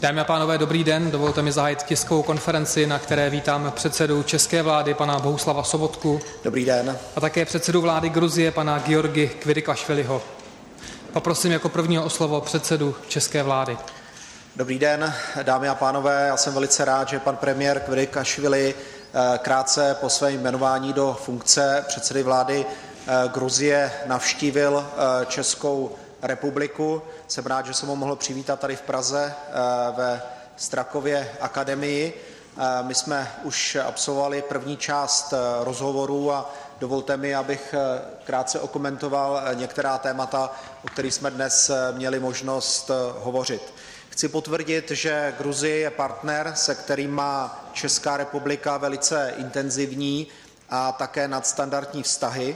Dámy a pánové, dobrý den. Dovolte mi zahájit tiskovou konferenci, na které vítám předsedu české vlády, pana Bohuslava Sobotku. Dobrý den. A také předsedu vlády Gruzie, pana Giorgi Kvirikašviliho. Poprosím jako prvního o slovo předsedu české vlády. Dobrý den, dámy a pánové. Já jsem velice rád, že pan premiér Kvirikašvili krátce po svém jmenování do funkce předsedy vlády Gruzie navštívil Českou republiku. Jsem rád, že jsem ho mohl přivítat tady v Praze ve Strakově akademii. My jsme už absolvovali první část rozhovorů a dovolte mi, abych krátce okomentoval některá témata, o kterých jsme dnes měli možnost hovořit. Chci potvrdit, že Gruzie je partner, se kterým má Česká republika velice intenzivní a také nadstandardní vztahy.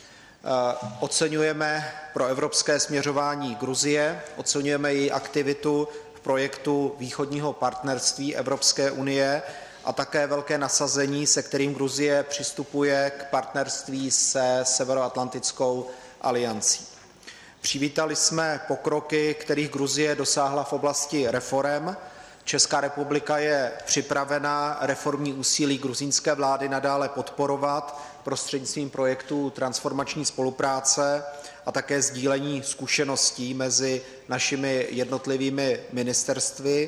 Oceňujeme proevropské směřování Gruzie, oceňujeme její aktivitu v projektu východního partnerství Evropské unie a také velké nasazení, se kterým Gruzie přistupuje k partnerství se Severoatlantickou aliancí. Přivítali jsme pokroky, kterých Gruzie dosáhla v oblasti reforem. Česká republika je připravena reformní úsilí gruzínské vlády nadále podporovat prostřednictvím projektů transformační spolupráce a také sdílení zkušeností mezi našimi jednotlivými ministerstvy.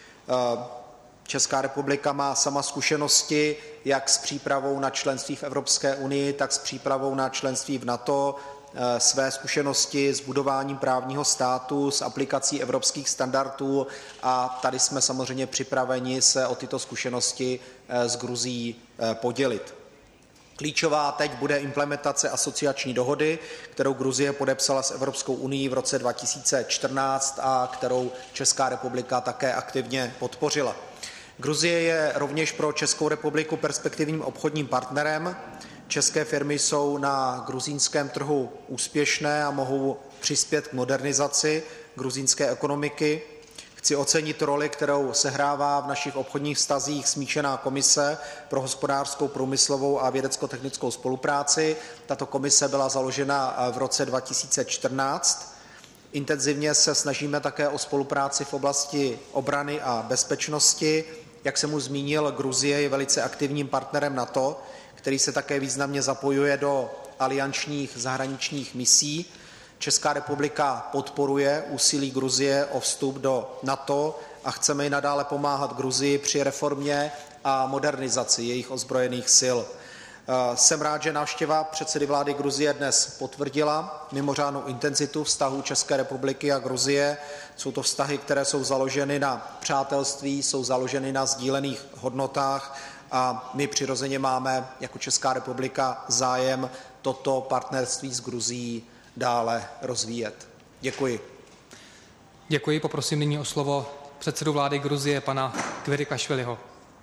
Česká republika má sama zkušenosti jak s přípravou na členství v Evropské unii, tak s přípravou na členství v NATO, své zkušenosti s budováním právního státu, s aplikací evropských standardů a tady jsme samozřejmě připraveni se o tyto zkušenosti s Gruzií podělit. Klíčová teď bude implementace asociační dohody, kterou Gruzie podepsala s Evropskou unií v roce 2014 a kterou Česká republika také aktivně podpořila. Gruzie je rovněž pro Českou republiku perspektivním obchodním partnerem. České firmy jsou na gruzínském trhu úspěšné a mohou přispět k modernizaci gruzínské ekonomiky. Chci ocenit roli, kterou sehrává v našich obchodních vztazích smíšená komise pro hospodářskou, průmyslovou a vědecko-technickou spolupráci. Tato komise byla založena v roce 2014. Intenzivně se snažíme také o spolupráci v oblasti obrany a bezpečnosti. Jak jsem už zmínil, Gruzie je velice aktivním partnerem NATO, který se také významně zapojuje do aliančních zahraničních misí. Česká republika podporuje úsilí Gruzie o vstup do NATO a chceme i nadále pomáhat Gruzii při reformě a modernizaci jejich ozbrojených sil. Jsem rád, že návštěva předsedy vlády Gruzie dnes potvrdila mimořádnou intenzitu vztahů České republiky a Gruzie. Jsou to vztahy, které jsou založeny na přátelství, jsou založeny na sdílených hodnotách a my přirozeně máme jako Česká republika zájem toto partnerství s Gruzií dále rozvíjet. Děkuji. Děkuji, poprosím nyní o slovo předsedu vlády Gruzie, pana Kvirikašviliho.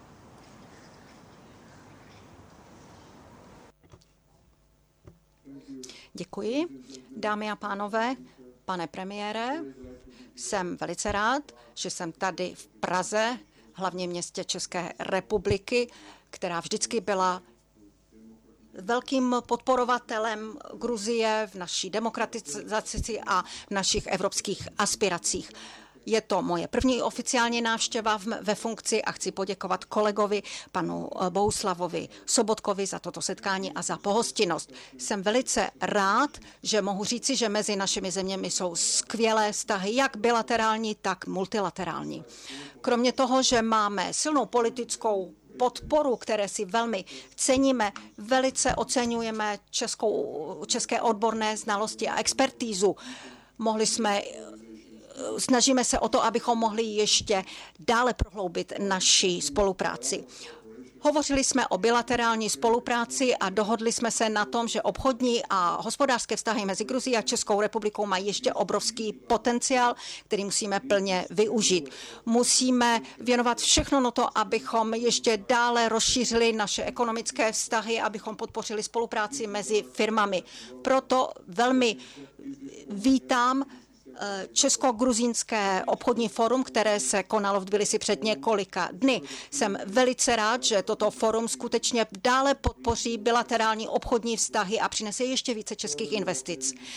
Děkuji. Dámy a pánové, pane premiére, jsem velice rád, že jsem tady v Praze, hlavně městě České republiky, která vždycky byla velkým podporovatelem Gruzie v naší demokratizaci a v našich evropských aspiracích. Je to moje první oficiální návštěva ve funkci a chci poděkovat kolegovi, panu Bohuslavovi Sobotkovi za toto setkání a za pohostinnost. Jsem velice rád, že mohu říci, že mezi našimi zeměmi jsou skvělé vztahy, jak bilaterální, tak multilaterální. Kromě toho, že máme silnou politickou podporu, které si velmi ceníme, velice oceňujeme české odborné znalosti a expertízu. Snažíme se o to, abychom mohli ještě dále prohloubit naši spolupráci. Hovořili jsme o bilaterální spolupráci a dohodli jsme se na tom, že obchodní a hospodářské vztahy mezi Gruzií a Českou republikou mají ještě obrovský potenciál, který musíme plně využít. Musíme věnovat všechno na to, abychom ještě dále rozšířili naše ekonomické vztahy, abychom podpořili spolupráci mezi firmami. Proto velmi vítám Česko-gruzínské obchodní fórum, které se konalo v Tbilisi před několika dny. Jsem velice rád, že toto fórum skutečně dále podpoří bilaterální obchodní vztahy a přinese ještě více českých investic.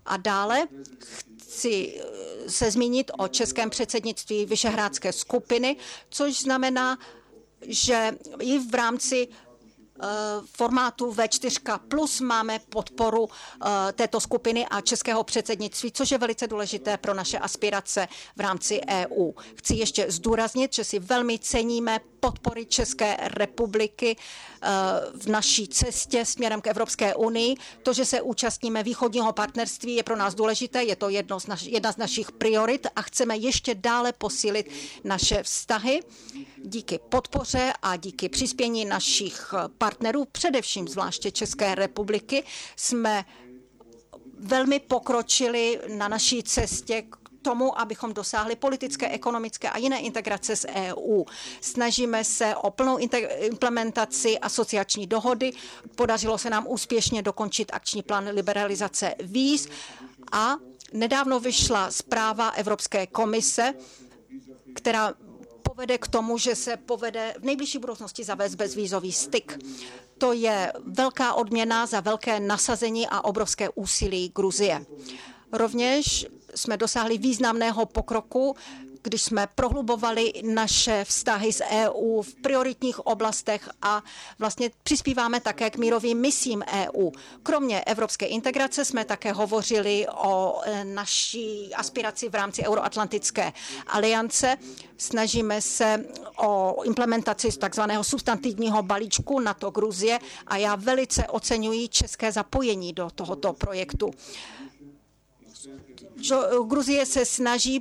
A dále chci se zmínit o českém předsednictví Visegrádské skupiny, což znamená, že i v rámci formátu V4+ máme podporu této skupiny a českého předsednictví, což je velice důležité pro naše aspirace v rámci EU. Chci ještě zdůraznit, že si velmi ceníme podpory České republiky v naší cestě směrem k Evropské unii. To, že se účastníme východního partnerství, je pro nás důležité, je to jedna z našich priorit a chceme ještě dále posílit naše vztahy. Díky podpoře a díky přispění našich partnerů, především zvláště České republiky, jsme velmi pokročili na naší cestě k tomu, abychom dosáhli politické, ekonomické a jiné integrace s EU. Snažíme se o plnou implementaci asociační dohody. Podařilo se nám úspěšně dokončit akční plán liberalizace víz a nedávno vyšla zpráva Evropské komise, která povede k tomu, že se povede v nejbližší budoucnosti zavést bezvízový styk. To je velká odměna za velké nasazení a obrovské úsilí Gruzie. Rovněž jsme dosáhli významného pokroku, když jsme prohlubovali naše vztahy s EU v prioritních oblastech a vlastně přispíváme také k mírovým misím EU. Kromě evropské integrace jsme také hovořili o naší aspiraci v rámci Euroatlantické aliance. Snažíme se o implementaci takzvaného substantivního balíčku NATO Gruzie a já velice oceňuji české zapojení do tohoto projektu. Gruzie se snaží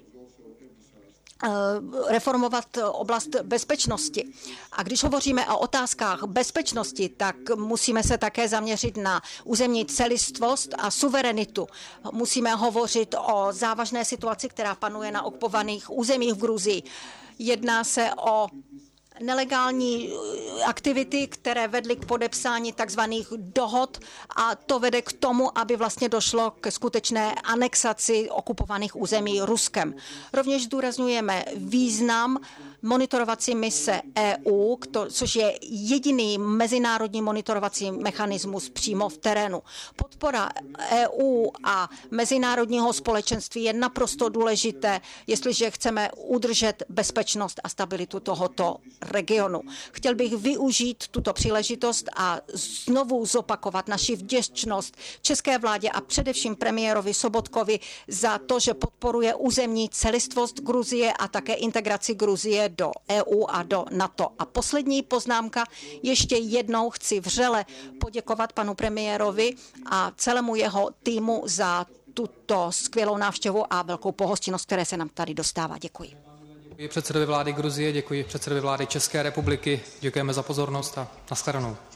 reformovat oblast bezpečnosti. A když hovoříme o otázkách bezpečnosti, tak musíme se také zaměřit na územní celistvost a suverenitu. Musíme hovořit o závažné situaci, která panuje na okupovaných územích v Gruzii. Jedná se o nelegální aktivity, které vedly k podepsání takzvaných dohod a to vede k tomu, aby vlastně došlo ke skutečné anexaci okupovaných území Ruskem. Rovněž zdůrazňujeme význam monitorovací mise EU, což je jediný mezinárodní monitorovací mechanismus přímo v terénu. Podpora EU a mezinárodního společenství je naprosto důležité, jestliže chceme udržet bezpečnost a stabilitu tohoto regionu. Chtěl bych využít tuto příležitost a znovu zopakovat naši vděčnost české vládě a především premiérovi Sobotkovi za to, že podporuje územní celistvost Gruzie a také integraci Gruzie do EU a do NATO. A poslední poznámka, ještě jednou chci vřele poděkovat panu premiérovi a celému jeho týmu za tuto skvělou návštěvu a velkou pohostinnost, které se nám tady dostává. Děkuji. Děkuji předsedovi vlády Gruzie, děkuji předsedovi vlády České republiky, děkujeme za pozornost a nashledanou.